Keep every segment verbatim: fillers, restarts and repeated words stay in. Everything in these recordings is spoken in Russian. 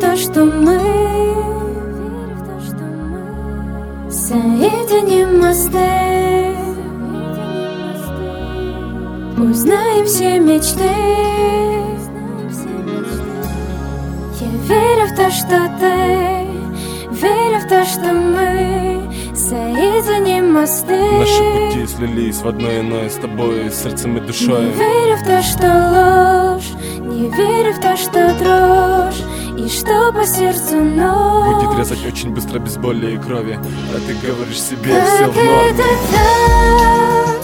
то, что мы соединим мосты, узнаем все мечты. Я верю в то, что ты, верю в то, что мы соединим мосты. Наши пути слились в одно иное с тобой, сердцем и душой. Не верю в то, что ложь, не верю в то, что дрожь, и что по сердцу нож будет резать очень быстро, без боли и крови, а ты говоришь себе, как все в норме. это так,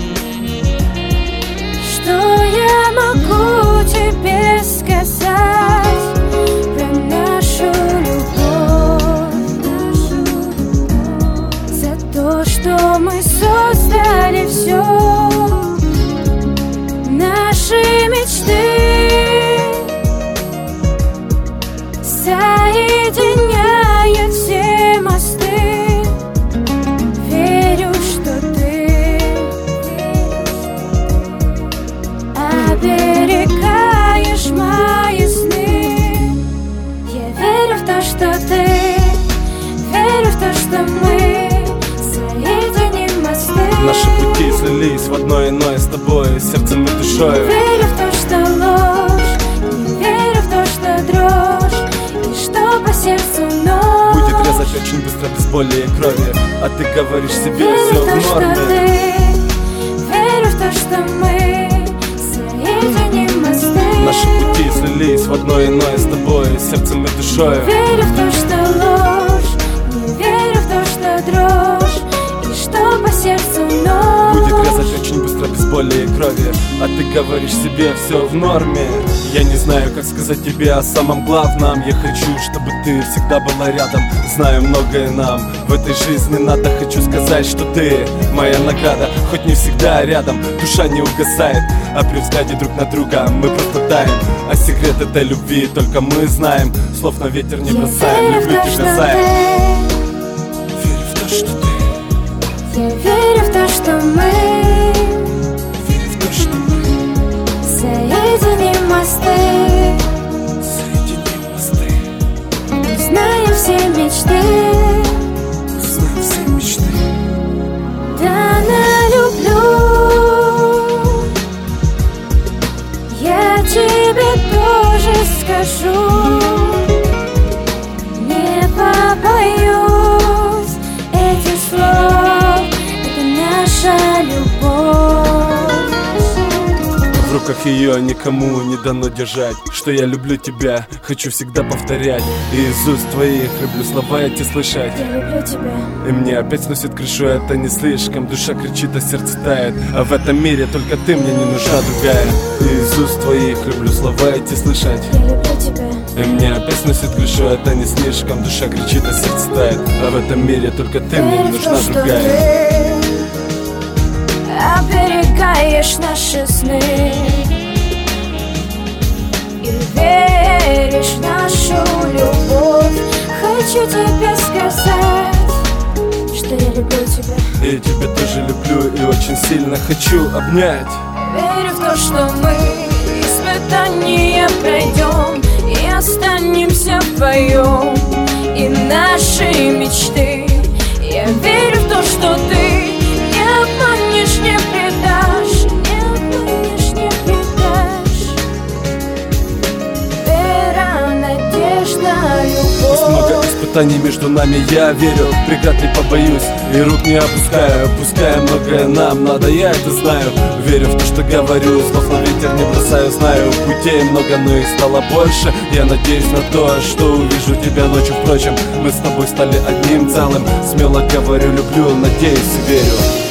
что я могу тебе сказать про нашу любовь, за то, что мы создали все, наши мечты соединяют все мосты. Верю, что ты оберегаешь мои сны. Я верю в то, что ты, верю в то, что мы соединим мосты. Наши пути слились в одно иное с тобой, сердцем и душой. Не верю в то, что ложь, не верю в то, что дрожь, и что по сердцу нож будет резать очень быстро, без боли и крови, а ты говоришь себе, верю все в то, в что норме. ты, верю в то, что мы соединим мосты. Наши пути слились в одно иное с тобой, сердцем и душой. Верю в то, что ложь, не верю в то, что дрожь, и что по сердцу нож будет резать очень быстро, без боли и крови, а ты говоришь себе, все в норме. Я не знаю, как сказать тебе о самом главном. Я хочу, чтобы ты всегда была рядом. Знаю, многое нам в этой жизни надо. Хочу сказать, что ты моя награда. Хоть не всегда рядом, душа не угасает, а при взгляде друг на друга мы просто таем. А секрет этой любви только мы знаем. Слов на ветер не бросаем, я люблю верю в то, тебя, что заяц. ты, Верю в то, что ты, я верю в то, что мы верю в то, что мы соединим мосты, соединим мосты, узнаем все мечты. узнаем все мечты. Да, налюблю, я тебе тоже скажу, не побоюсь этих слов, это наша любовь. В руках ее никому не дано держать, что я люблю тебя, хочу всегда повторять. И из уст твоих люблю слова эти слышать. Я люблю тебя. И мне опять сносит крышу, это не слишком. Душа кричит, а сердце тает, а в этом мире только ты, мне не нужна другая. И из уст твоих люблю слова эти слышать. Я люблю тебя. И мне опять сносит крышу, это не слишком. Душа кричит, а сердце тает, а в этом мире только ты, мне не Верю в нужна то, что другая. ты оберегаешь наши сны и веришь в нашу любовь. Хочу тебе сказать, что я люблю тебя. Я тебя тоже люблю и очень сильно хочу обнять. Верю в то, что мы испытания пройдем и останемся вдвоем, и наши мечты. Я верю в то, что ты не обманешь, не предашь, не обманешь, не предашь. Вера, надежда, Есть много любовь. испытаний между нами, я верю, преград не побоюсь и рук не опускаю. Пускай многое нам надо, я это знаю. Верю в то, что говорю, слов на ветер не бросаю. Знаю, путей много, но их стало больше. Я надеюсь на то, что увижу тебя ночью. Впрочем, мы с тобой стали одним целым. Смело говорю, люблю, надеюсь и верю.